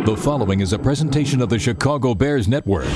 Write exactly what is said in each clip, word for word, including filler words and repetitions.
The following is a presentation of the Chicago Bears Network.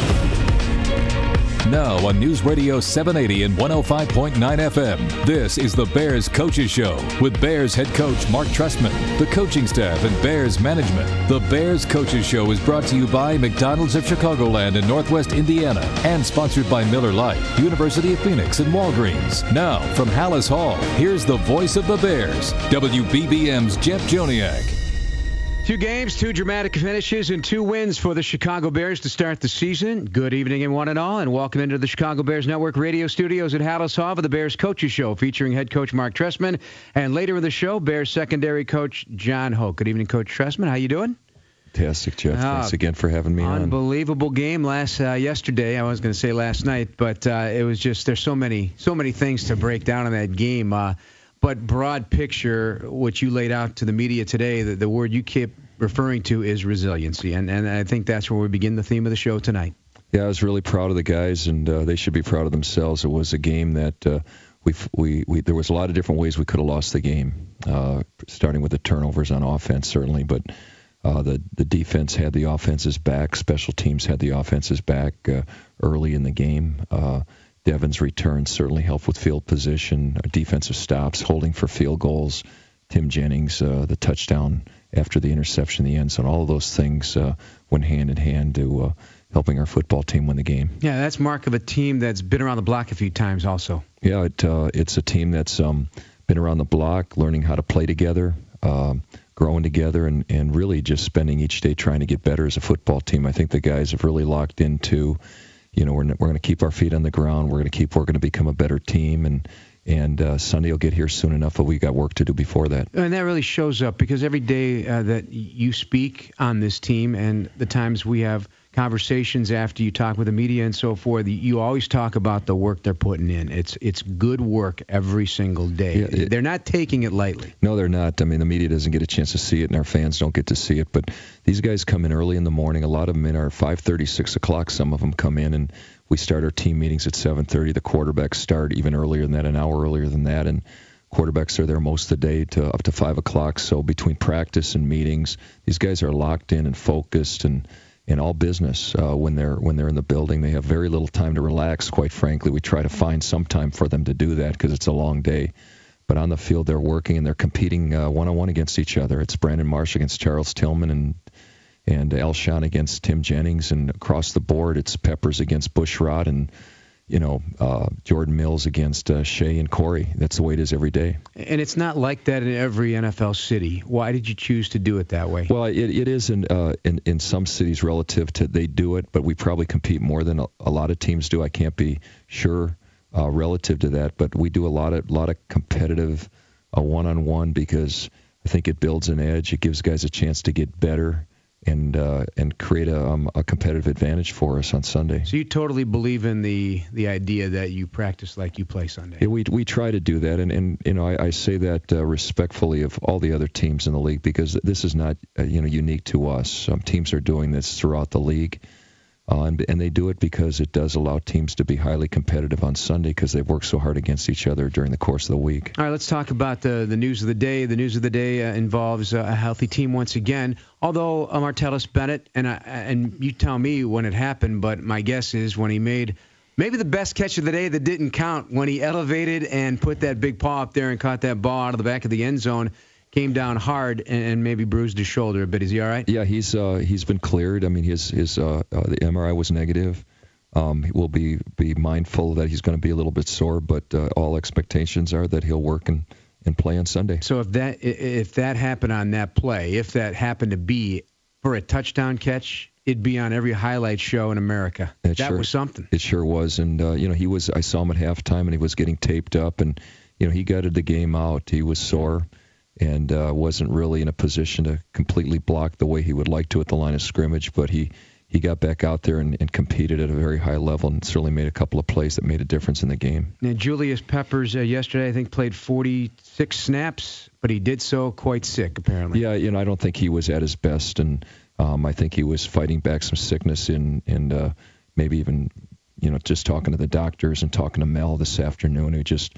Now on News Radio seven eighty and one oh five point nine F M, this is the Bears Coaches Show with Bears head coach Mark Trestman, the coaching staff, and Bears management. The Bears Coaches Show is brought to you by McDonald's of Chicagoland in Northwest Indiana and sponsored by Miller Lite, University of Phoenix, and Walgreens. Now, from Hallis Hall, here's the voice of the Bears, W B B M's Jeff Joniak. Two games, two dramatic finishes, and two wins for the Chicago Bears to start the season. Good evening, and one and all, and welcome into the Chicago Bears Network radio studios at Hallis Hall for the Bears Coaches Show, featuring head coach Mark Trestman, and later in the show, Bears secondary coach John Hoke. Good evening, Coach Trestman. How you doing? Fantastic, Jeff. Uh, Thanks again for having me unbelievable on. Unbelievable game last uh, yesterday. I was going to say last night, but uh, it was just there's so many so many things to break down in that game. Uh, But broad picture, what you laid out to the media today, the, the word you keep referring to is resiliency. And, and I think that's where we begin the theme of the show tonight. Yeah, I was really proud of the guys, and uh, they should be proud of themselves. It was a game that uh, we, we, we there was a lot of different ways we could have lost the game, uh, starting with the turnovers on offense, certainly. But uh, the, the defense had the offense's back. Special teams had the offense's back uh, early in the game. Uh, Devin's return certainly helped with field position, defensive stops, holding for field goals. Tim Jennings, uh, the touchdown after the interception in the end zone. All of those things uh, went hand in hand to uh, helping our football team win the game. Yeah, that's mark of a team that's been around the block a few times also. Yeah, it, uh, it's a team that's um, been around the block, learning how to play together, uh, growing together, and, and really just spending each day trying to get better as a football team. I think the guys have really locked into You know, we're we're going to keep our feet on the ground. We're going to keep working to become a better team, and and uh, Sunday will get here soon enough, but we got work to do before that. And that really shows up because every day uh, that you speak on this team, and the times we have conversations after you talk with the media and so forth, you always talk about the work they're putting in. It's it's good work every single day. Yeah, it, they're not taking it lightly. No, they're not. I mean, the media doesn't get a chance to see it, and our fans don't get to see it. But these guys come in early in the morning. A lot of them in our five thirty, six o'clock. Some of them come in, and we start our team meetings at seven thirty. The quarterbacks start even earlier than that, an hour earlier than that, and quarterbacks are there most of the day to up to five o'clock. So between practice and meetings, these guys are locked in and focused and in all business uh, when they're when they're in the building. They have very little time to relax, quite frankly. We try to find some time for them to do that because it's a long day. But on the field, they're working and they're competing uh, one-on-one against each other. It's Brandon Marsh against Charles Tillman and and Alshon against Tim Jennings. And across the board, it's Peppers against Bushrod and, you know, uh, Jordan Mills against uh, Shea and Corey. That's the way it is every day. And it's not like that in every N F L city. Why did you choose to do it that way? Well, it, it is in, uh, in in some cities relative to they do it, but we probably compete more than a, a lot of teams do. I can't be sure uh, relative to that, but we do a lot of lot of competitive uh, one-on-one because I think it builds an edge. It gives guys a chance to get better and uh, and create a, um, a competitive advantage for us on Sunday. So you totally believe in the the idea that you practice like you play Sunday? Yeah, we we try to do that, and, and you know I, I say that uh, respectfully of all the other teams in the league because this is not uh, you know unique to us. Some teams are doing this throughout the league, uh, and and they do it because it does allow teams to be highly competitive on Sunday because they've worked so hard against each other during the course of the week. All right, let's talk about the the news of the day. The news of the day uh, involves uh, a healthy team once again. Although uh, Martellus Bennett, and I, and you tell me when it happened, but my guess is when he made maybe the best catch of the day that didn't count, when he elevated and put that big paw up there and caught that ball out of the back of the end zone, came down hard and, and maybe bruised his shoulder a bit. Is he all right? Yeah, he's uh, he's been cleared. I mean, his his uh, uh, the M R I was negative. Um, he will be be mindful that he's going to be a little bit sore, but uh, all expectations are that he'll work and. and play on Sunday. So if that if that happened on that play, if that happened to be for a touchdown catch, it'd be on every highlight show in America. It that sure, was something. It sure was, and uh, you know he was. I saw him at halftime, and he was getting taped up, and you know he gutted the game out. He was sore, and uh, wasn't really in a position to completely block the way he would like to at the line of scrimmage, but he. He got back out there and, and competed at a very high level and certainly made a couple of plays that made a difference in the game. Now, Julius Peppers uh, yesterday, I think, played forty-six snaps, but he did so quite sick, apparently. Yeah, you know, I don't think he was at his best, and um, I think he was fighting back some sickness in, and uh, maybe even, you know, just talking to the doctors and talking to Mel this afternoon, who just,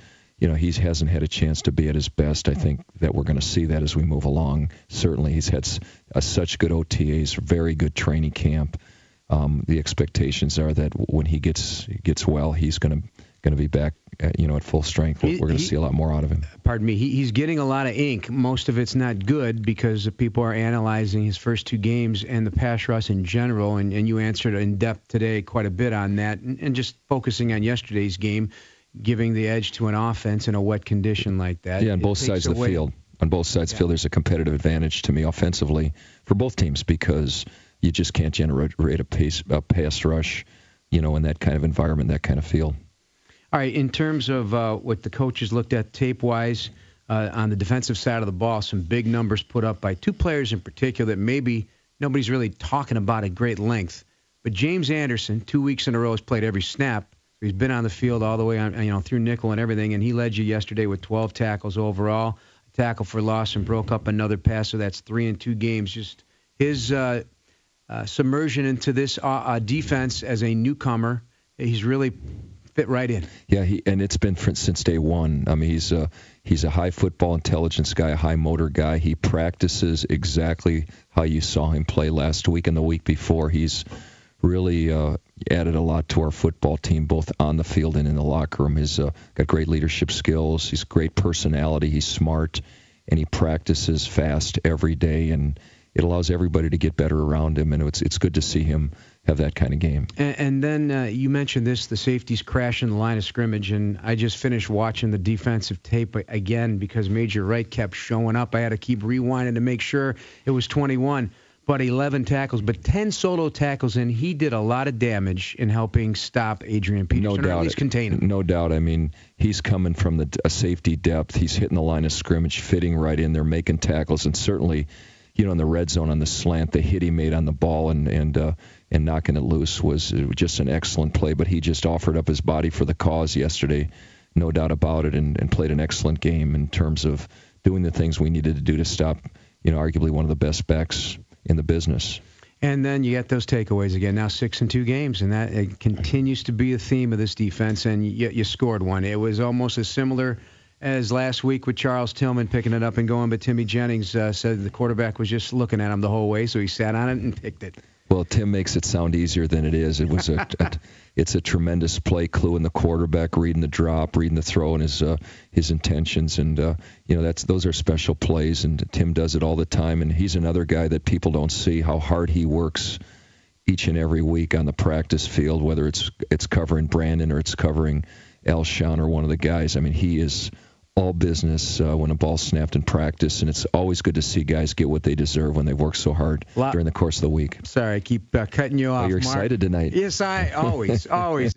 you know, he hasn't had a chance to be at his best. I think that we're going to see that as we move along. Certainly, he's had uh, such good O T As, very good training camp. Um, the expectations are that when he gets gets well, he's going to going to be back, at, you know, at full strength. We're, we're going to see a lot more out of him. Pardon me. He, he's getting a lot of ink. Most of it's not good because people are analyzing his first two games and the pass rush in general. And, and you answered in depth today quite a bit on that. And, and just focusing on yesterday's game, giving the edge to an offense in a wet condition like that. Yeah, on both sides of the field. On both sides of the field, there's a competitive advantage to me offensively for both teams because you just can't generate a, pace, a pass rush, you know, in that kind of environment, that kind of field. All right, in terms of uh, what the coaches looked at tape-wise uh, on the defensive side of the ball, some big numbers put up by two players in particular that maybe nobody's really talking about at great length. But James Anderson, two weeks in a row, has played every snap. He's been on the field all the way on, you know, through nickel and everything, and he led you yesterday with twelve tackles overall, a tackle for loss, and broke up another pass. So that's three in two games. Just his uh, uh, submersion into this uh, uh, defense as a newcomer, he's really fit right in. Yeah, he, and it's been for, since day one. I mean, he's a he's a high football intelligence guy, a high motor guy. He practices exactly how you saw him play last week and the week before. He's really uh, added a lot to our football team, both on the field and in the locker room. He's uh, got great leadership skills. He's great personality. He's smart, and he practices fast every day, and it allows everybody to get better around him, and it's it's good to see him have that kind of game. And, and then uh, you mentioned this, the safeties crash in the line of scrimmage, and I just finished watching the defensive tape again because Major Wright kept showing up. I had to keep rewinding to make sure it was twenty-one, but eleven tackles, but ten solo tackles, and he did a lot of damage in helping stop Adrian Peterson, no doubt, or at least contain him. No doubt. I mean, he's coming from the a safety depth. He's hitting the line of scrimmage, fitting right in there, making tackles, and certainly, you know, in the red zone on the slant, the hit he made on the ball and and uh, and knocking it loose was just an excellent play. But he just offered up his body for the cause yesterday, no doubt about it, and, and played an excellent game in terms of doing the things we needed to do to stop, you know, arguably one of the best backs in the business. And then you get those takeaways again. Now six and two games, and that it continues to be a theme of this defense. And you, you scored one. It was almost as similar as last week with Charles Tillman picking it up and going, but Timmy Jennings uh, said the quarterback was just looking at him the whole way, so he sat on it and picked it. Well, Tim makes it sound easier than it is. It was a, a it's a tremendous play, cluing the quarterback, reading the drop, reading the throw, and his uh, his intentions, and uh, you know that's those are special plays, and Tim does it all the time, and he's another guy that people don't see how hard he works each and every week on the practice field, whether it's it's covering Brandon or it's covering Alshon or one of the guys. I mean, he is all business uh, when a ball's snapped in practice, and it's always good to see guys get what they deserve when they work so hard Lot. during the course of the week. Sorry, I keep uh, cutting you off. Oh, you're Mark. excited tonight. Yes, I always, always.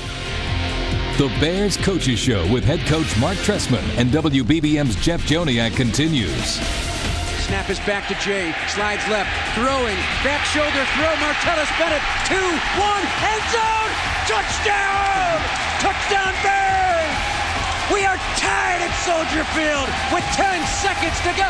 The Bears Coaches Show with head coach Mark Trestman and W B B M's Jeff Joniak continues. Snap is back to Jay. Slides left. Throwing. Back shoulder throw. Martellus Bennett. Two. One. End zone. Touchdown. Touchdown Bears. We are tied at Soldier Field with ten seconds to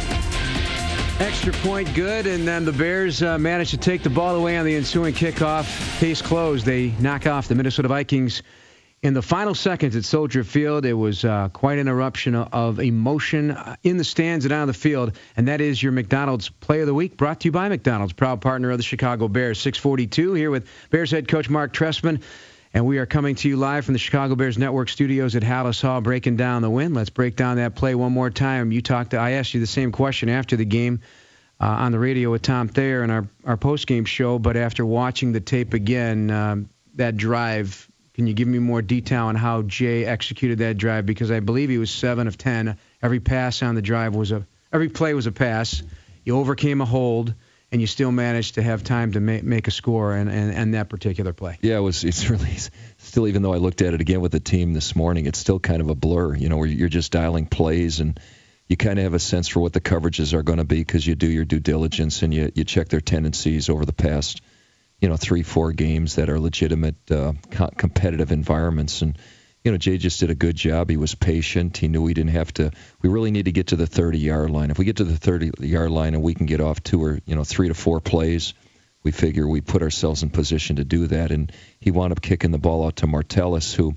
go. Extra point good, and then the Bears uh, managed to take the ball away on the ensuing kickoff. Case closed. They knock off the Minnesota Vikings in the final seconds at Soldier Field. It was uh, quite an eruption of emotion in the stands and on the field, and that is your McDonald's Play of the Week, brought to you by McDonald's, proud partner of the Chicago Bears. six forty-two here with Bears head coach Mark Trestman, and we are coming to you live from the Chicago Bears Network studios at Hallis Hall, breaking down the win. Let's break down that play one more time. You talked to, I asked you the same question after the game uh, on the radio with Tom Thayer in our, our post-game show, but after watching the tape again, um, that drive, can you give me more detail on how Jay executed that drive? Because I believe he was seven of ten. Every pass on the drive was a, every play was a pass. You overcame a hold, and you still managed to have time to make, make a score and, and, and that particular play. Yeah, it was. It's really still, even though I looked at it again with the team this morning, it's still kind of a blur, you know, where you're just dialing plays and you kind of have a sense for what the coverages are going to be because you do your due diligence and you, you check their tendencies over the past, you know, three, four games that are legitimate uh, co- competitive environments. And, you know, Jay just did a good job. He was patient. He knew we didn't have to – we really need to get to the thirty-yard line. If we get to the thirty-yard line and we can get off two or, you know, three to four plays, we figure we put ourselves in position to do that. And he wound up kicking the ball out to Martellus, who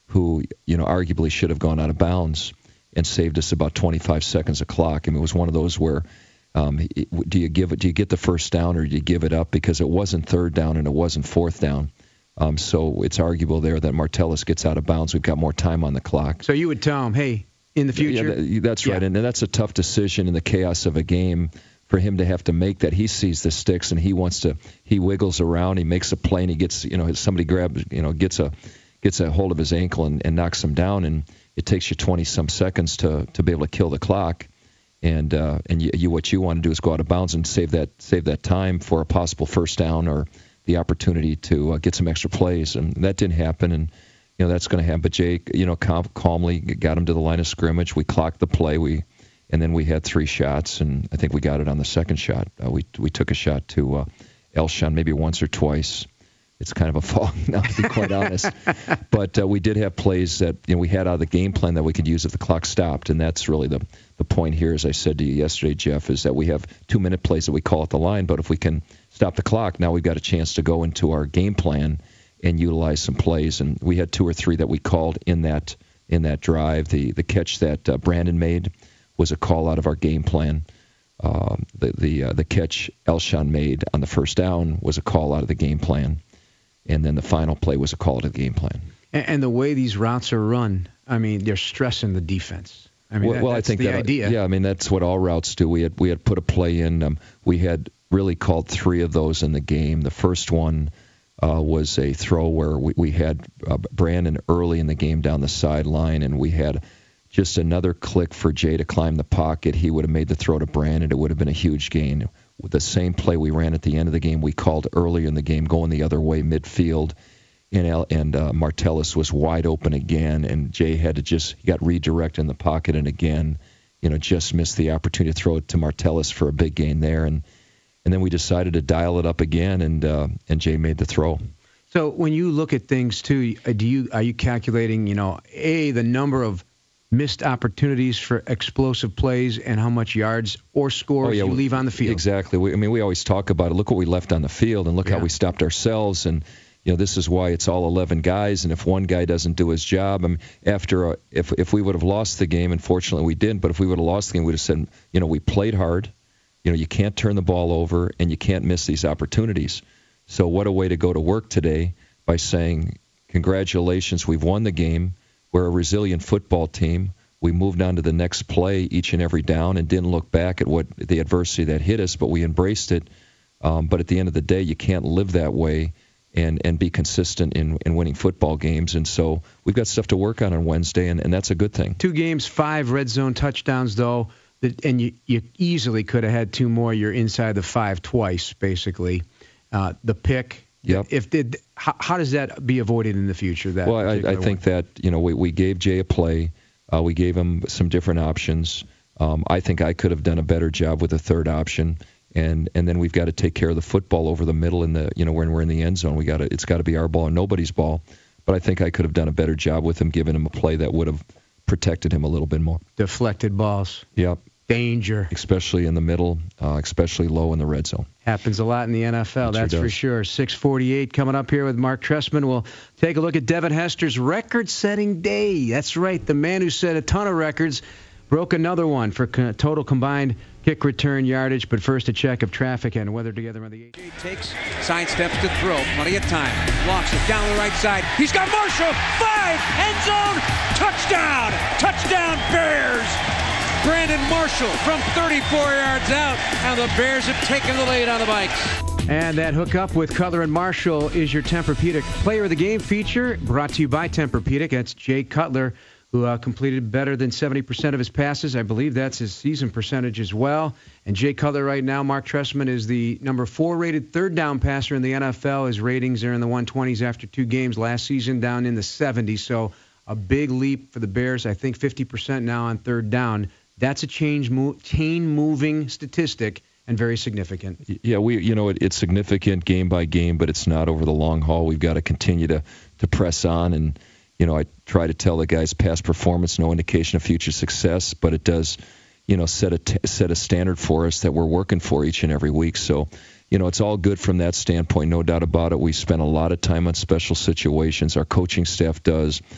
who, you know, arguably should have gone out of bounds and saved us about twenty-five seconds of clock. I mean, it was one of those where um, do you give it, do you get the first down or do you give it up, because it wasn't third down and it wasn't fourth down. Um, so it's arguable there that Martellus gets out of bounds. We've got more time on the clock. So you would tell him, hey, in the future? Yeah, that's right. Yeah. And that's a tough decision in the chaos of a game for him to have to make that. He sees the sticks and he wants to, he wiggles around, he makes a play, and he gets, you know, somebody grabs, you know, gets a gets a hold of his ankle and, and knocks him down, and it takes you twenty-some seconds to, to be able to kill the clock. And uh, and you, you what you want to do is go out of bounds and save that save that time for a possible first down or the opportunity to uh, get some extra plays. And that didn't happen, and you know that's going to happen. But Jake, you know, cal- calmly got him to the line of scrimmage. We clocked the play. We and then we had three shots, and I think we got it on the second shot. Uh, we we took a shot to uh, Elshon maybe once or twice. It's kind of a fall now, to be quite honest. But uh, we did have plays that you know we had out of the game plan that we could use if the clock stopped, and that's really the the point here. As I said to you yesterday, Jeff, is that we have two-minute plays that we call at the line, but if we can stop the clock, now we've got a chance to go into our game plan and utilize some plays. And we had two or three that we called in that in that drive. The the catch that uh, Brandon made was a call out of our game plan. Uh, the the uh, the catch Elshon made on the first down was a call out of the game plan. And then the final play was a call to the game plan. And, and the way these routes are run, I mean, they're stressing the defense. I mean, well, that, well, that's I think the that, idea. Yeah, I mean, that's what all routes do. We had we had put a play in. Um, we had really called three of those in the game. The first one uh, was a throw where we, we had uh, Brandon early in the game down the sideline, and we had just another click for Jay to climb the pocket. He would have made the throw to Brandon. It would have been a huge gain. With the same play we ran at the end of the game, we called earlier in the game, going the other way midfield, and L- and uh, Martellus was wide open again, and Jay had to just he got redirected in the pocket, and again, you know, just missed the opportunity to throw it to Martellus for a big gain there, and and then we decided to dial it up again, and uh, and Jay made the throw. So when you look at things too, do you are you calculating, you know, a the number of missed opportunities for explosive plays and how much yards or scores oh, yeah, you leave on the field? Exactly. We, I mean, we always talk about it. Look what we left on the field, and look yeah. how we stopped ourselves. And you know, this is why it's all eleven guys. And if one guy doesn't do his job, I mean, after a, if if we would have lost the game, unfortunately we didn't. But if we would have lost the game, we'd have said, you know, we played hard. You know, you can't turn the ball over, and you can't miss these opportunities. So what a way to go to work today by saying, congratulations, we've won the game. We're a resilient football team. We moved on to the next play each and every down and didn't look back at what the adversity that hit us, but we embraced it. Um, but at the end of the day, you can't live that way and, and be consistent in, in winning football games. And so we've got stuff to work on on Wednesday, and, and that's a good thing. Two games, five red zone touchdowns, though, that, and you, you easily could have had two more. You're inside the five twice, basically. Uh, the pick. Yep. If did, how, how does that be avoided in the future? That well, I, I think one? that you know we, we gave Jay a play, uh, we gave him some different options. Um, I think I could have done a better job with the third option, and and then we've got to take care of the football over the middle in the you know when we're in the end zone. We got to it's got to be our ball and nobody's ball. But I think I could have done a better job with him, giving him a play that would have protected him a little bit more. Deflected balls. Yep. Danger. Especially in the middle, uh, especially low in the red zone. Happens a lot in the N F L, It that's sure for does. sure. six forty-eight coming up here with Mark Trestman. We'll take a look at Devin Hester's record-setting day. That's right, the man who set a ton of records broke another one for co- total combined kick return yardage. But first, a check of traffic and weather together on the eight. He takes, side steps to throw, plenty of time. Locks it down the right side. He's got Marshall, five, end zone, touchdown, touchdown Bears. Brandon Marshall from thirty-four yards out, and the Bears have taken the lead on the Vikes. And that hookup with Cutler and Marshall is your Tempur-Pedic Player of the Game feature, brought to you by Tempur-Pedic. That's Jay Cutler, who uh, completed better than seventy percent of his passes. I believe that's his season percentage as well. And Jay Cutler right now, Mark Trestman, is the number four rated third down passer in the N F L. His ratings are in the one twenties after two games last season, down in the seventies. So a big leap for the Bears. I think fifty percent now on third down. That's a change, mo- chain-moving statistic and very significant. Yeah, we, you know, it, it's significant game by game, but it's not over the long haul. We've got to continue to, to press on. And, you know, I try to tell the guys past performance, no indication of future success, but it does, you know, set a, t- set a standard for us that we're working for each and every week. So, you know, it's all good from that standpoint, no doubt about it. We spend a lot of time on special situations. Our coaching staff does.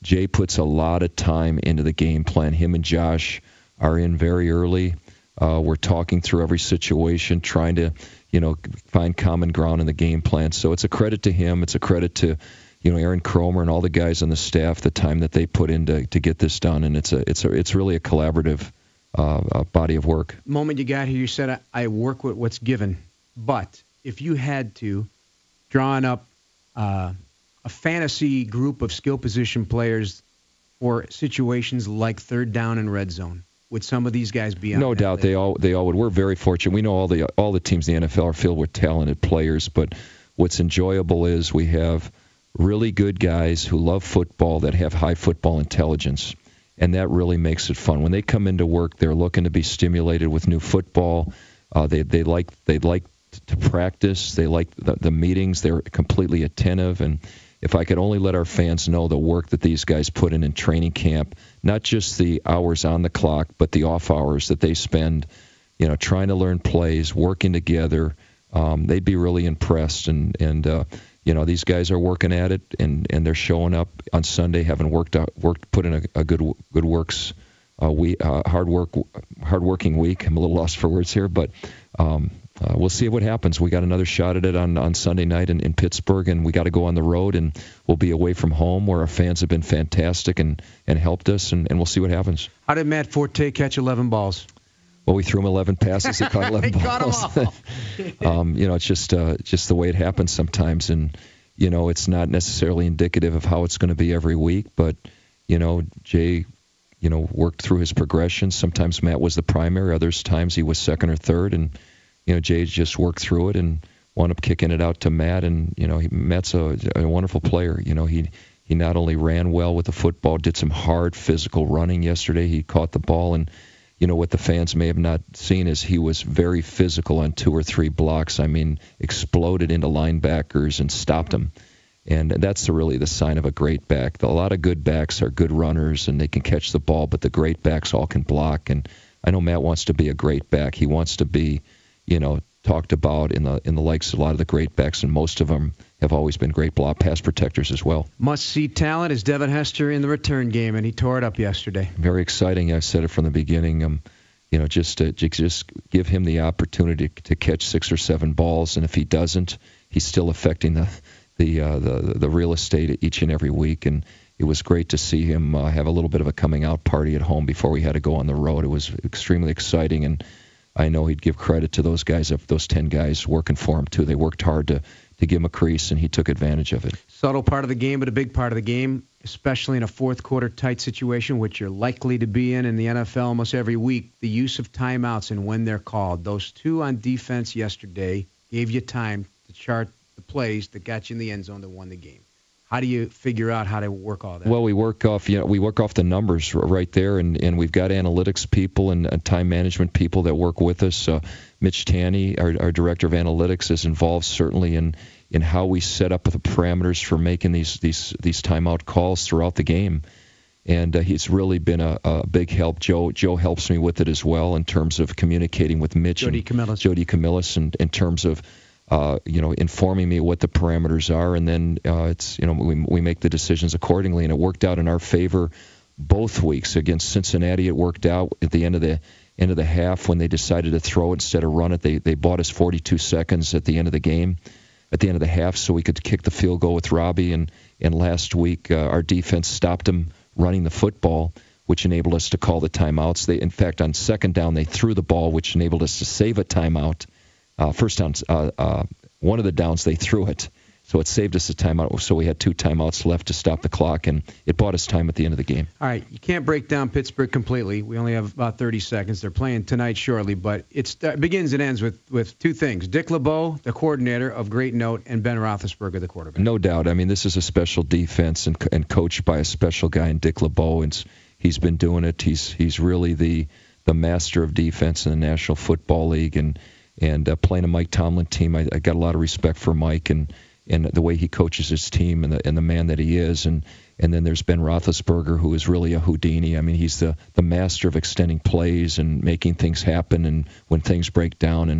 Jay puts a lot of time into the game plan. Him and Josh are in very early. Uh, we're talking through every situation, trying to, you know, find common ground in the game plan. So it's a credit to him. It's a credit to, you know, Aaron Cromer and all the guys on the staff, the time that they put in to, to get this done. And it's a, it's a, it's really a collaborative uh, uh, body of work. The moment you got here, you said, I, I work with what's given. But if you had to, drawing up uh, a fantasy group of skill position players for situations like third down and red zone, would some of these guys be on No that doubt list? they all they all would. We're very fortunate. We know all the all the teams in the N F L are filled with talented players, but what's enjoyable is we have really good guys who love football that have high football intelligence, and that really makes it fun. When they come into work, they're looking to be stimulated with new football. Uh, they they like they like to practice. They like the, the meetings. They're completely attentive. And if I could only let our fans know the work that these guys put in in training camp, not just the hours on the clock, but the off hours that they spend, you know, trying to learn plays, working together, um, they'd be really impressed. And and uh, you know, these guys are working at it, and, and they're showing up on Sunday, having worked out, worked, put in a, a good good works, uh, we uh, hard work, hard working week. I'm a little lost for words here, but. Um, Uh, we'll see what happens. We got another shot at it on, on Sunday night in, in Pittsburgh, and we got to go on the road, and we'll be away from home where our fans have been fantastic and, and helped us, and, and we'll see what happens. How did Matt Forte catch eleven balls? Well, we threw him eleven passes. He caught eleven he balls. Caught them all. um, you know, it's just uh, just the way it happens sometimes, and you know, it's not necessarily indicative of how it's going to be every week. But you know, Jay, you know, worked through his progression. Sometimes Matt was the primary. Others times he was second or third, and you know, Jay just worked through it and wound up kicking it out to Matt. And, you know, he, Matt's a, a wonderful player. You know, he he not only ran well with the football, did some hard physical running yesterday. He caught the ball. And, you know, what the fans may have not seen is he was very physical on two or three blocks. I mean, exploded into linebackers and stopped them. And that's really the sign of a great back. A lot of good backs are good runners, and they can catch the ball, but the great backs all can block. And I know Matt wants to be a great back. He wants to be, you know, talked about in the in the likes of a lot of the great backs, and most of them have always been great block pass protectors as well. Must-see talent is Devin Hester in the return game, and he tore it up yesterday. Very exciting. I said it from the beginning. Um, you know, just to just give him the opportunity to catch six or seven balls, and if he doesn't, he's still affecting the the uh, the, the real estate each and every week. And it was great to see him uh, have a little bit of a coming out party at home before we had to go on the road. It was extremely exciting, and I know he'd give credit to those guys, those ten guys working for him, too. They worked hard to, to give him a crease, and he took advantage of it. Subtle part of the game, but a big part of the game, especially in a fourth-quarter tight situation, which you're likely to be in in the N F L almost every week, the use of timeouts and when they're called. Those two on defense yesterday gave you time to chart the plays that got you in the end zone that won the game. How do you figure out how to work all that? Well, we work off, you know, we work off the numbers right there, and, and we've got analytics people and uh, time management people that work with us. Uh, Mitch Tanny, our, our director of analytics, is involved certainly in, in how we set up the parameters for making these these these timeout calls throughout the game. And uh, he's really been a, a big help. Joe Joe helps me with it as well in terms of communicating with Mitch Jody and Camillus. Jody Camillus, and in terms of Uh, you know, informing me what the parameters are, and then uh, it's you know we we make the decisions accordingly, and it worked out in our favor both weeks. Against Cincinnati, it worked out at the end of the end of the half when they decided to throw it instead of run it. They they bought us forty-two seconds at the end of the game, at the end of the half, so we could kick the field goal with Robbie. And and last week uh, our defense stopped them running the football, which enabled us to call the timeouts. They in fact on second down they threw the ball, which enabled us to save a timeout. Uh, first down, uh, uh, one of the downs, they threw it. So it saved us a timeout. So we had two timeouts left to stop the clock, and it bought us time at the end of the game. All right, you can't break down Pittsburgh completely. We only have about thirty seconds. They're playing tonight shortly, but it's, it begins and ends with, with two things. Dick LeBeau, the coordinator, of great note, and Ben Roethlisberger, the quarterback. No doubt. I mean, this is a special defense and, and coached by a special guy in Dick LeBeau, and he's been doing it. He's he's really the the master of defense in the National Football League, and And uh, playing a Mike Tomlin team, I, I got a lot of respect for Mike and, and the way he coaches his team and the, and the man that he is. And, and then there's Ben Roethlisberger, who is really a Houdini. I mean, he's the, the master of extending plays and making things happen and when things break down. And,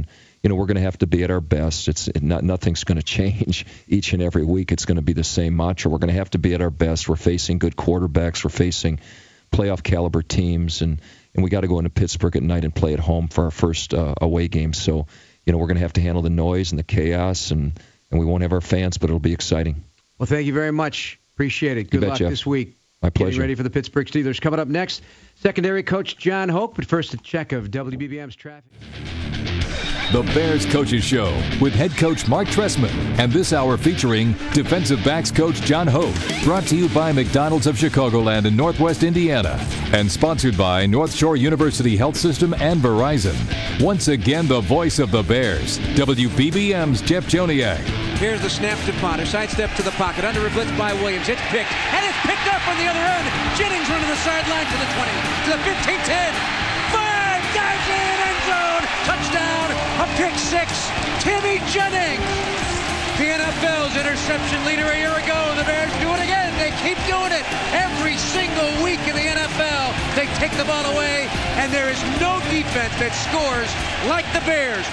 you know, we're going to have to be at our best. It's not, nothing's going to change each and every week. It's going to be the same mantra. We're going to have to be at our best. We're facing good quarterbacks. We're facing playoff caliber teams, and, and we got to go into Pittsburgh at night and play at home for our first uh, away game. So, you know, we're going to have to handle the noise and the chaos, and, and we won't have our fans, but it'll be exciting. Well, thank you very much. Appreciate it. Good bet, luck Jeff. this week. My pleasure. Getting ready for the Pittsburgh Steelers. Coming up next, secondary coach John Hoke, but first a check of W B B M's traffic. The Bears Coaches Show with head coach Mark Trestman, and this hour featuring defensive backs coach John Hoke. Brought to you by McDonald's of Chicagoland in Northwest Indiana, and sponsored by North Shore University Health System and Verizon. Once again, the voice of the Bears, W B B M's Jeff Joniak. Here's the snap to Potter. Sidestep to the pocket. Under a blitz by Williams. It's picked. And it's picked up on the other end. Jennings running the sideline to the twenty. To the fifteen, ten. Five. Dives in. End zone. Touchdown. A pick six. Timmy Jennings. The N F L's interception leader a year ago. And the Bears do it again. They keep doing it. Every single week in the N F L, they take the ball away. And there is no defense that scores like the Bears.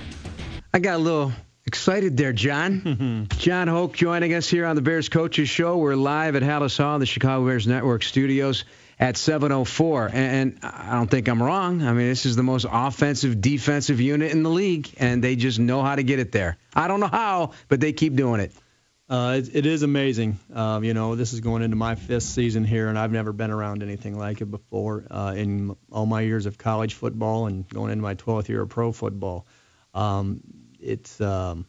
I got a little excited there, John. John Hoke joining us here on the Bears Coaches Show. We're live at Hallis Hall in the Chicago Bears Network studios at seven oh four. And I don't think I'm wrong. I mean, this is the most offensive, defensive unit in the league, and they just know how to get it there. I don't know how, but they keep doing it. Uh, it, it is amazing. Um, you know, this is going into my fifth season here, and I've never been around anything like it before uh, in all my years of college football and going into my twelfth year of pro football. Um, It's um,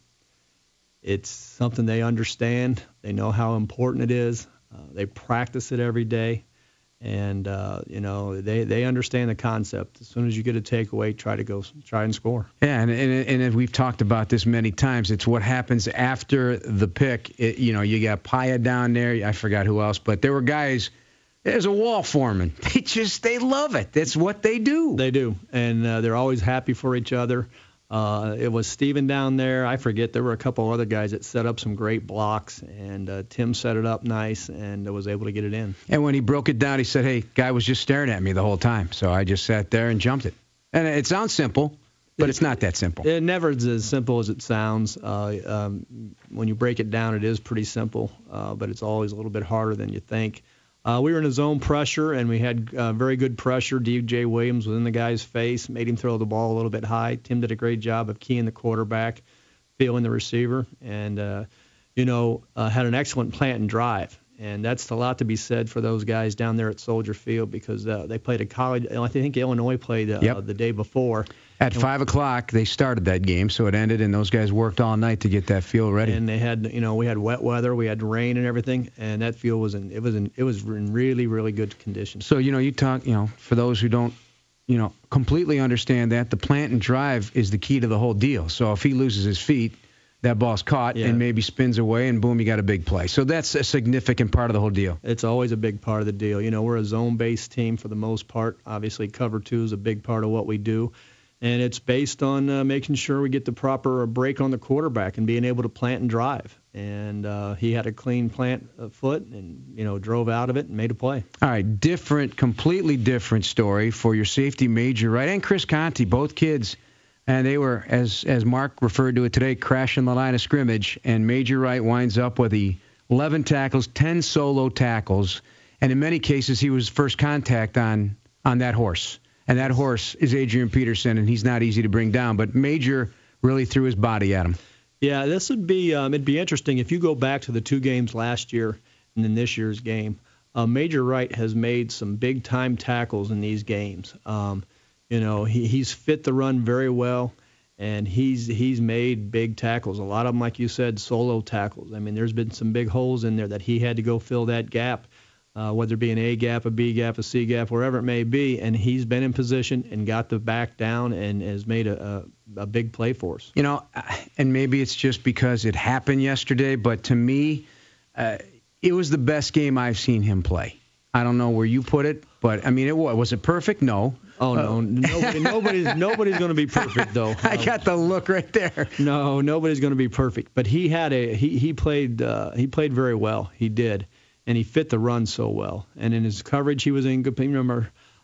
it's something they understand. They know how important it is. Uh, they practice it every day, and uh, you know they, they understand the concept. As soon as you get a takeaway, try to go try and score. Yeah, and and, and we've talked about this many times. It's what happens after the pick. It, you know, you got Paya down there. I forgot who else, but there were guys. There's a wall forming. They just they love it. That's what they do. They do, and uh, they're always happy for each other. Uh, it was Steven down there. I forget. There were a couple other guys that set up some great blocks, and uh, Tim set it up nice and was able to get it in. And when he broke it down, he said, hey, guy was just staring at me the whole time. So I just sat there and jumped it. And it sounds simple, but it's not that simple. It never is as simple as it sounds. Uh, um, when you break it down, it is pretty simple, uh, but it's always a little bit harder than you think. Uh, we were in a zone pressure, and we had uh, very good pressure. D J Williams was in the guy's face, made him throw the ball a little bit high. Tim did a great job of keying the quarterback, feeling the receiver, and, uh, you know, uh, had an excellent plant and drive. And that's a lot to be said for those guys down there at Soldier Field because uh, they played a college. I think Illinois played uh, yep. the day before. At five o'clock, they started that game, so it ended, and those guys worked all night to get that field ready. And they had, you know, we had wet weather, we had rain and everything, and that field was in, it was in, it was in really, really good condition. So, you know, you talk, you know, for those who don't, you know, completely understand that, the plant and drive is the key to the whole deal. So if he loses his feet, that ball's caught yeah. and maybe spins away, and boom, you got a big play. So that's a significant part of the whole deal. It's always a big part of the deal. You know, we're a zone-based team for the most part. Obviously, cover two is a big part of what we do. And it's based on uh, making sure we get the proper break on the quarterback and being able to plant and drive. And uh, he had a clean plant foot and, you know, drove out of it and made a play. All right, different, completely different story for your safety Major Wright and Chris Conti, both kids. And they were, as as Mark referred to it today, crashing the line of scrimmage. And Major Wright winds up with the eleven tackles, ten solo tackles. And in many cases, he was first contact on, on that horse. And that horse is Adrian Peterson, and he's not easy to bring down. But Major really threw his body at him. Yeah, this would be um, it'd be interesting if you go back to the two games last year and then this year's game. Uh, Major Wright has made some big time tackles in these games. Um, you know, he, he's fit the run very well, and he's he's made big tackles. A lot of them, like you said, solo tackles. I mean, there's been some big holes in there that he had to go fill that gap. Uh, whether it be an A gap, a B gap, a C gap, wherever it may be, and he's been in position and got the back down and has made a, a, a big play for us. You know, and maybe it's just because it happened yesterday, but to me, uh, it was the best game I've seen him play. I don't know where you put it, but I mean, it was. Was it perfect? No. Oh no, uh, nobody, nobody's nobody's going to be perfect though. I got the look right there. No, nobody's going to be perfect, but he had a he he played uh, he played very well. He did. And he fit the run so well. And in his coverage, he was in good. Remember,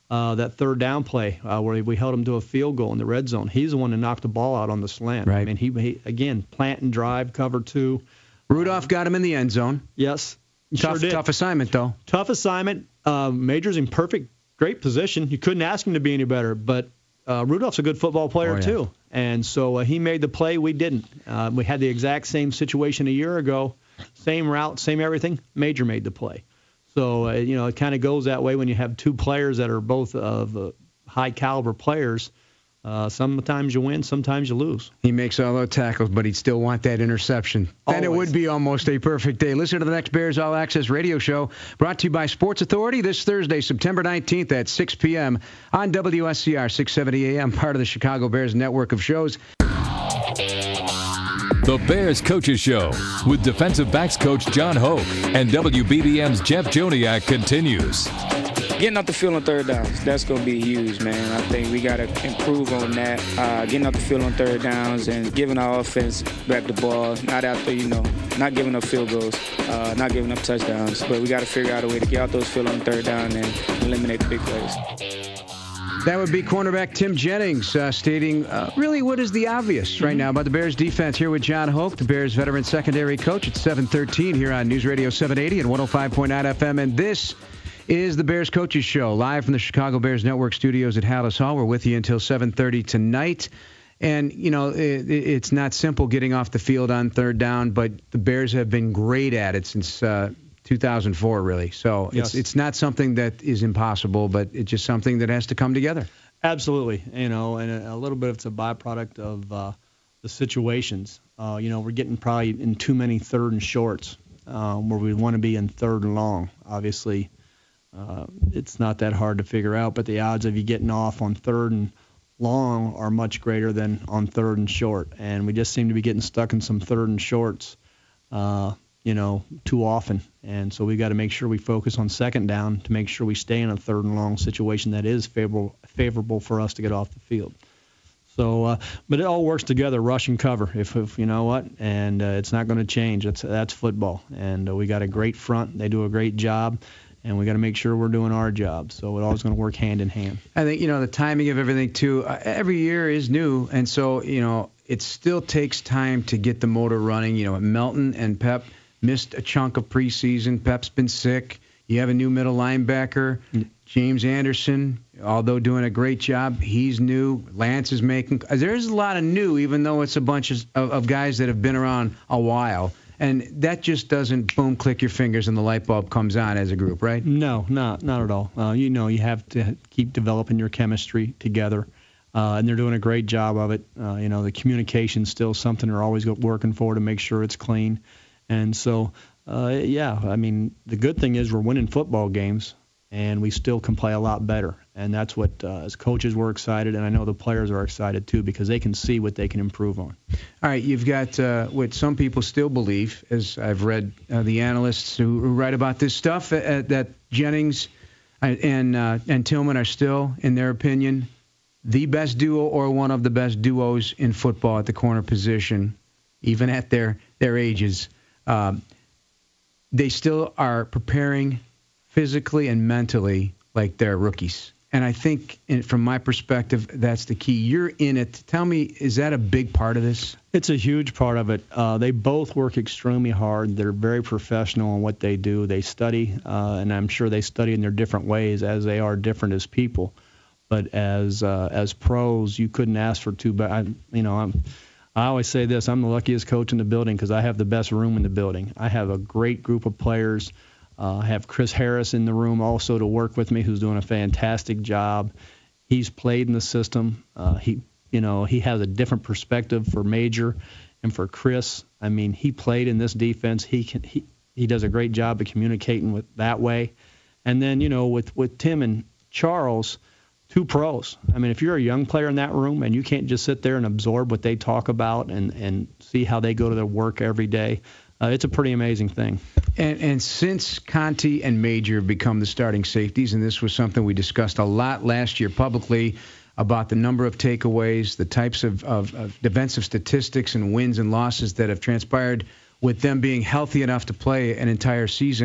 Uh, that third down play uh, where we held him to a field goal in the red zone. He's the one that knocked the ball out on the slant. Right. I mean, he, he again, plant and drive, cover two. Rudolph got him in the end zone. Yes. Tough, Sure did. tough assignment, though. Tough assignment. Uh, Major's in perfect, great position. You couldn't ask him to be any better, but uh, Rudolph's a good football player, Oh, yeah. too. And so uh, he made the play. We didn't. Uh, we had the exact same situation a year ago. Same route, same everything. Major made the play. So, uh, you know, it kind of goes that way when you have two players that are both of uh, high-caliber players. Uh, sometimes you win, sometimes you lose. He makes all those tackles, but he'd still want that interception. Then it Always. would be almost a perfect day. Listen to the next Bears All Access radio show brought to you by Sports Authority this Thursday, September nineteenth at six p.m. on W S C R six seventy A M, part of the Chicago Bears network of shows. The Bears Coaches Show with defensive backs coach John Hoke and W B B M's Jeff Joniak continues. Getting off the field on third downs, that's going to be huge, man. I think we got to improve on that. Uh, getting off the field on third downs and giving our offense back the ball, not after, you know, not giving up field goals, uh, not giving up touchdowns. But we got to figure out a way to get out those field on third down and eliminate the big plays. That would be cornerback Tim Jennings uh, stating uh, really what is the obvious right now about the Bears defense. Here with John Hoke, the Bears veteran secondary coach at seven thirteen here on News Radio seven eighty and one oh five point nine F M. And this is the Bears Coaches Show, live from the Chicago Bears Network studios at Hallis Hall. We're with you until seven thirty tonight. And, you know, it, it's not simple getting off the field on third down, but the Bears have been great at it since uh, two thousand four, really. So Yes. it's it's not something that is impossible, but it's just something that has to come together. Absolutely, you know, and a, a little bit of it's a byproduct of uh, the situations. Uh, you know, we're getting probably in too many third and shorts um, where we want to be in third and long. Obviously, uh, it's not that hard to figure out, but the odds of you getting off on third and long are much greater than on third and short. And we just seem to be getting stuck in some third and shorts, uh, you know, too often. And so we got to make sure we focus on second down to make sure we stay in a third and long situation that is favorable favorable for us to get off the field. So, uh, but it all works together, rush and cover, if, if you know what, and uh, it's not going to change. That's that's football, and uh, we got a great front. They do a great job, and we got to make sure we're doing our job. So it always going to work hand in hand. I think, you know, the timing of everything, too, uh, every year is new. And so, you know, it still takes time to get the motor running. You know, Melton and Pep missed a chunk of preseason. Pep's been sick. You have a new middle linebacker, James Anderson, although doing a great job. He's new. Lance is making – there's a lot of new, even though it's a bunch of, of guys that have been around a while. And that just doesn't, boom, click your fingers and the light bulb comes on as a group, right? No, not not at all. Uh, you know, you have to keep developing your chemistry together, uh, and they're doing a great job of it. Uh, you know, the communication's still something they're always working for to make sure it's clean. And so, uh, yeah, I mean, the good thing is we're winning football games, and we still can play a lot better. And that's what, uh, as coaches, we're excited, and I know the players are excited too because they can see what they can improve on. All right, you've got uh, what some people still believe, as I've read uh, the analysts who, who write about this stuff, uh, that Jennings and uh, and Tillman are still, in their opinion, the best duo or one of the best duos in football at the corner position, even at their, their ages. Um, they still are preparing physically and mentally like they're rookies. And I think, in, from my perspective, that's the key. You're in it. Tell me, is that a big part of this? It's a huge part of it. Uh, they both work extremely hard. They're very professional in what they do. They study, uh, and I'm sure they study in their different ways as they are different as people. But as uh, as pros, you couldn't ask for two better. You know, I'm. I always say this: I'm the luckiest coach in the building because I have the best room in the building. I have a great group of players. Uh, I have Chris Harris in the room also to work with me, who's doing a fantastic job. He's played in the system. Uh, he, you know, he has a different perspective for Major and for Chris. I mean, he played in this defense. He can, he he does a great job of communicating with that way. And then, you know, with with Tim and Charles, two pros. I mean, if you're a young player in that room and you can't just sit there and absorb what they talk about and and see how they go to their work every day, uh, it's a pretty amazing thing. And, and since Conti and Major become the starting safeties, and this was something we discussed a lot last year publicly about the number of takeaways, the types of, of, of defensive statistics and wins and losses that have transpired with them being healthy enough to play an entire season,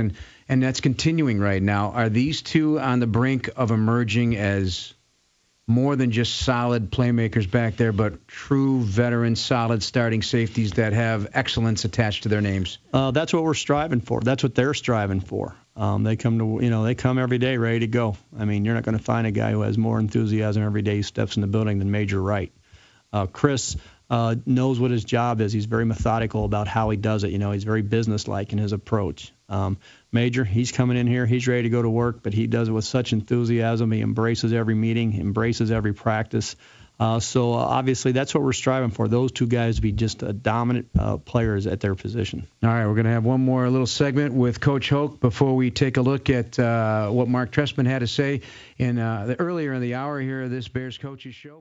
and that's continuing right now. Are these two on the brink of emerging as more than just solid playmakers back there, but true veteran, solid starting safeties that have excellence attached to their names? Uh, that's what we're striving for. That's what they're striving for. Um, they come to, you know, they come every day ready to go. I mean, you're not going to find a guy who has more enthusiasm every day he steps in the building than Major Wright. Uh, Chris uh, knows what his job is. He's very methodical about how he does it. You know, he's very businesslike in his approach. Um, Major, he's coming in here. He's ready to go to work, but he does it with such enthusiasm. He embraces every meeting, embraces every practice. Uh, so uh, obviously that's what we're striving for, those two guys to be just uh, dominant uh, players at their position. All right, we're going to have one more little segment with Coach Hoke before we take a look at uh, what Mark Trestman had to say in uh, the earlier in the hour here of this Bears Coaches Show.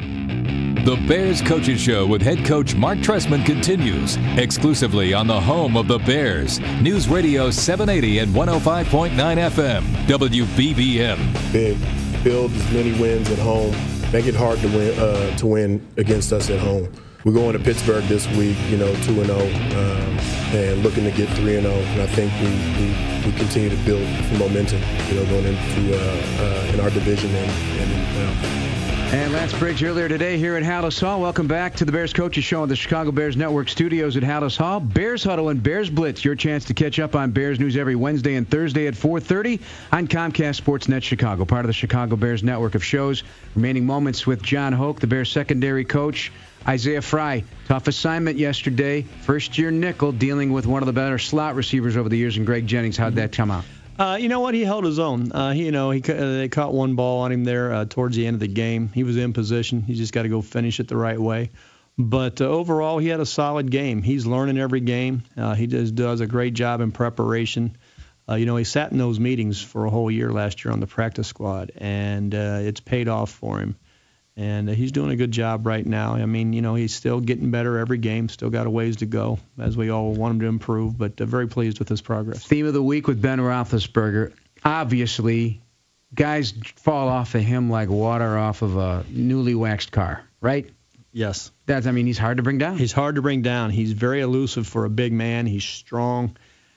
The Bears Coaches Show with head coach Mark Trestman continues exclusively on the home of the Bears, News Radio seven eighty and one oh five point nine F M, W B B M. Big, build as many wins at home. Make it hard to win uh, to win against us at home. We're going to Pittsburgh this week, you know, two and oh, um, and looking to get three and oh. And I think we, we, we continue to build momentum, you know, going into uh, uh, in our division and, and in, uh, And Lance Briggs earlier today here at Hallis Hall. Welcome back to the Bears Coaches Show on the Chicago Bears Network studios at Hallis Hall. Bears Huddle and Bears Blitz, your chance to catch up on Bears news every Wednesday and Thursday at four thirty on Comcast Sportsnet Chicago, part of the Chicago Bears network of shows. Remaining moments with John Hoke, the Bears secondary coach. Isaiah Fry, tough assignment yesterday. First-year nickel, dealing with one of the better slot receivers over the years, and Greg Jennings. How'd that come out? Uh, you know what? He held his own. Uh, he, you know, he uh, they caught one ball on him there uh, towards the end of the game. He was in position. He just got to go finish it the right way. But uh, overall, he had a solid game. He's learning every game. Uh, he does does a great job in preparation. Uh, you know, he sat in those meetings for a whole year last year on the practice squad, and uh, it's paid off for him. And uh, he's doing a good job right now. I mean, you know, he's still getting better every game. Still got a ways to go, as we all want him to improve, but uh, very pleased with his progress. Theme of the week with Ben Roethlisberger. Obviously, guys fall off of him like water off of a newly waxed car, right? Yes. That's, I mean, he's hard to bring down. He's hard to bring down. He's very elusive for a big man. He's strong.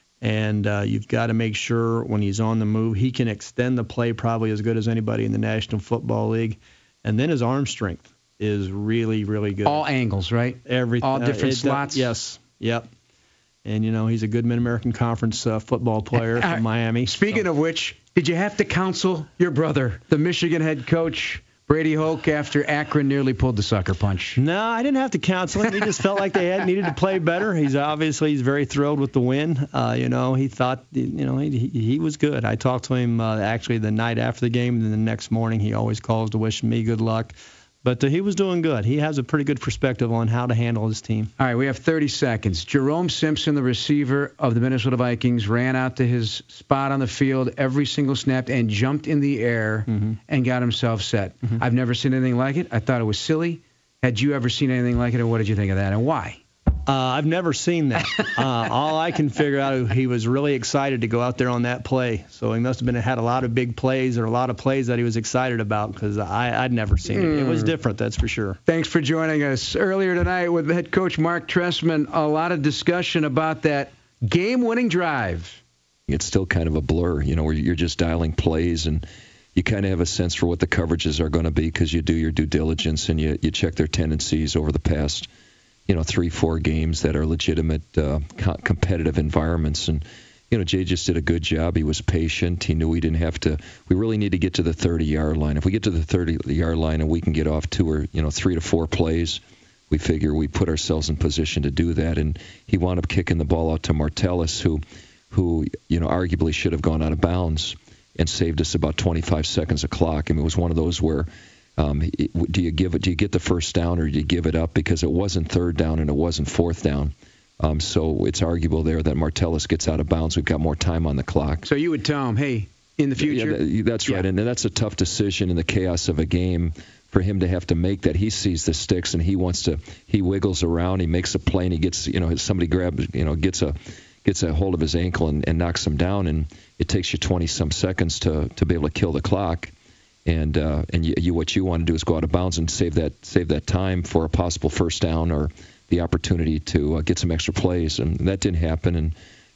And uh, you've got to make sure when he's on the move, he can extend the play probably as good as anybody in the National Football League. And then his arm strength is really, really good. All angles, right? Everything. All different uh, slots? Yes. Yep. And, you know, he's a good Mid-American Conference uh, football player from Miami. Speaking so. of which, did you have to counsel your brother, the Michigan head coach, Brady Hoke, after Akron nearly pulled the sucker punch? No, I didn't have to counsel him. He just felt like they had needed to play better. He's obviously he's very thrilled with the win. Uh, you know, he thought, you know, he, he was good. I talked to him uh, actually the night after the game, and then the next morning he always calls to wish me good luck. But uh, he was doing good. He has a pretty good perspective on how to handle his team. All right, we have thirty seconds. Jerome Simpson, the receiver of the Minnesota Vikings, ran out to his spot on the field every single snap and jumped in the air mm-hmm. and got himself set. Mm-hmm. I've never seen anything like it. I thought it was silly. Had you ever seen anything like it, and what did you think of that, and why? Uh, I've never seen that. Uh, all I can figure out is he was really excited to go out there on that play. So he must have been had a lot of big plays or a lot of plays that he was excited about because I'd never seen it. It was different, that's for sure. Thanks for joining us earlier tonight with head coach Mark Trestman. A lot of discussion about that game-winning drive. It's still kind of a blur, you know, where you're just dialing plays and you kind of have a sense for what the coverages are going to be because you do your due diligence and you, you check their tendencies over the past you know, three, four games that are legitimate uh, co- competitive environments. And, you know, Jay just did a good job. He was patient. He knew we didn't have to – we really need to get to the thirty-yard line. If we get to the thirty-yard line and we can get off two or, you know, three to four plays, we figure we put ourselves in position to do that. And he wound up kicking the ball out to Martellus, who, who you know, arguably should have gone out of bounds and saved us about twenty-five seconds of clock. I mean, it was one of those where – Um, do you give it? Do you get the first down, or do you give it up? Because it wasn't third down and it wasn't fourth down. Um, so it's arguable there that Martellus gets out of bounds. We've got more time on the clock. So you would tell him, hey, in the future? Yeah, that's right. Yeah. And that's a tough decision in the chaos of a game for him to have to make that. He sees the sticks and he wants to. He wiggles around. He makes a play and he gets, you know, somebody grabs, you know, gets a gets a hold of his ankle and, and knocks him down. And it takes you twenty some seconds to to be able to kill the clock. And uh, and you, you, what you want to do is go out of bounds and save that save that time for a possible first down or the opportunity to uh, get some extra plays. And that didn't happen. And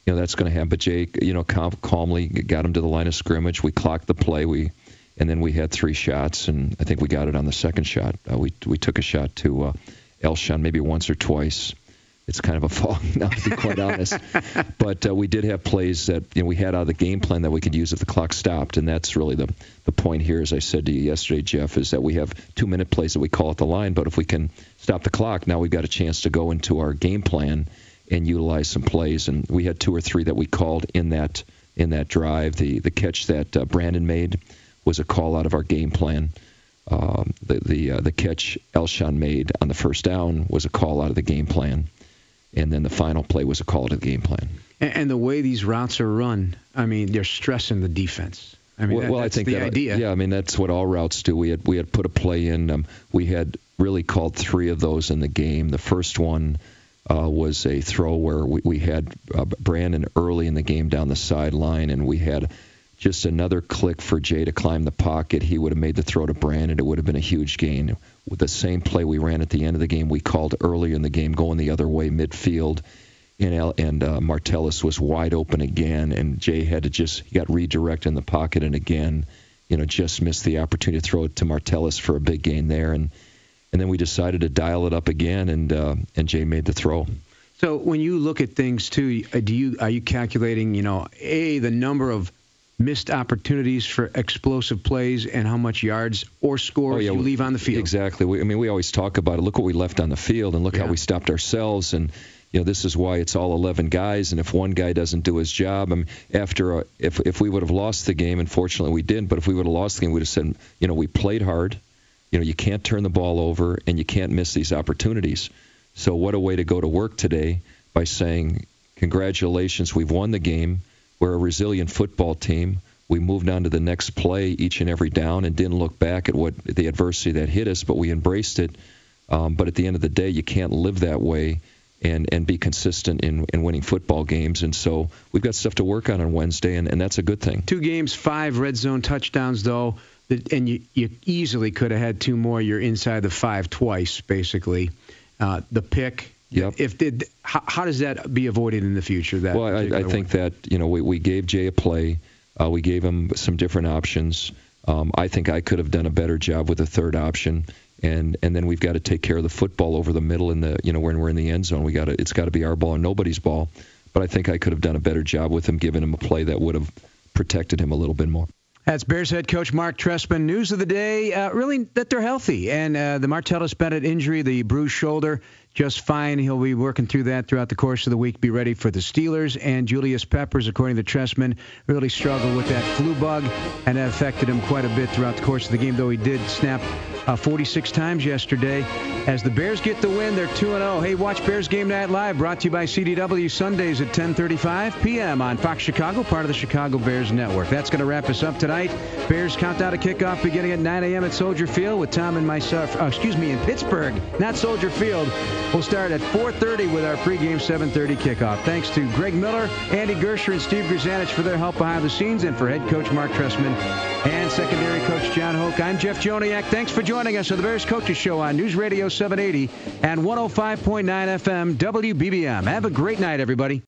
you know, that's going to happen. But Jay, you know, cal- calmly got him to the line of scrimmage. We clocked the play. We and then we had three shots, and I think we got it on the second shot. Uh, we we took a shot to uh, Elshon maybe once or twice. It's kind of a fall now, to be quite honest. But uh, we did have plays that you know we had out of the game plan that we could use if the clock stopped, and that's really the the point here. As I said to you yesterday, Jeff, is that we have two-minute plays that we call at the line, but if we can stop the clock, now we've got a chance to go into our game plan and utilize some plays. And we had two or three that we called in that in that drive. The the catch that uh, Brandon made was a call out of our game plan. Um, the the uh, the catch Elshon made on the first down was a call out of the game plan. And then the final play was a call to the game plan. And, and the way these routes are run, I mean, they're stressing the defense. I mean, well, that, well, that's I think the that, idea. Yeah, I mean, that's what all routes do. We had we had put a play in. Um, we had really called three of those in the game. The first one uh, was a throw where we, we had uh, Brandon early in the game down the sideline, and we had just another click for Jay to climb the pocket. He would have made the throw to Brandon. It would have been a huge gain. With the same play we ran at the end of the game, we called earlier in the game, going the other way, midfield, and El, and uh, Martellus was wide open again, and Jay had to just he got redirected in the pocket, and again, you know, just missed the opportunity to throw it to Martellus for a big gain there, and and then we decided to dial it up again, and uh, and Jay made the throw. So when you look at things too, do you are you calculating, you know, a the number of missed opportunities for explosive plays and how much yards or scores oh, yeah, you leave on the field? Exactly. We, I mean, we always talk about it. Look what we left on the field, and look yeah. how we stopped ourselves. And you know, this is why it's all eleven guys. And if one guy doesn't do his job, I mean, after a, if if we would have lost the game, unfortunately we didn't. But if we would have lost the game, we'd have said, you know, we played hard. You know, you can't turn the ball over, and you can't miss these opportunities. So what a way to go to work today by saying, congratulations, we've won the game. We're a resilient football team. We moved on to the next play each and every down and didn't look back at what the adversity that hit us, but we embraced it. Um, but at the end of the day, you can't live that way and, and be consistent in, in winning football games. And so we've got stuff to work on on Wednesday, and, and that's a good thing. Two games, five red zone touchdowns, though, that, and you, you easily could have had two more. You're inside the five twice, basically. Uh, the pick. Yep. If did, how, how does that be avoided in the future? That well, I, I think one? that you know we, we gave Jay a play. Uh, we gave him some different options. Um, I think I could have done a better job with the third option, and and then we've got to take care of the football over the middle in the you know when we're in the end zone. We got to it's got to be our ball and nobody's ball. But I think I could have done a better job with him, giving him a play that would have protected him a little bit more. That's Bears head coach Mark Trestman. News of the day, uh, really that they're healthy. And uh, the Martellus Bennett injury, the bruised shoulder, just fine. He'll be working through that throughout the course of the week, be ready for the Steelers. And Julius Peppers, according to Trestman, really struggled with that flu bug, and that affected him quite a bit throughout the course of the game, though he did snap uh, forty-six times yesterday. As the Bears get the win, they're two and oh. Hey, watch Bears Game Night Live, brought to you by C D W, Sundays at ten thirty-five p.m. on Fox Chicago, part of the Chicago Bears Network. That's going to wrap us up tonight. Bears count down a kickoff beginning at nine a.m. at Soldier Field with Tom and myself, uh, excuse me, in Pittsburgh, not Soldier Field. We'll start at four thirty with our pregame seven thirty kickoff. Thanks to Greg Miller, Andy Gersher, and Steve Grzanich for their help behind the scenes, and for head coach Mark Trestman and secondary coach John Hoke. I'm Jeff Joniak. Thanks for joining us on the Bears Coaches Show on News Radio seven eighty and one oh five point nine F M W B B M. Have a great night, everybody.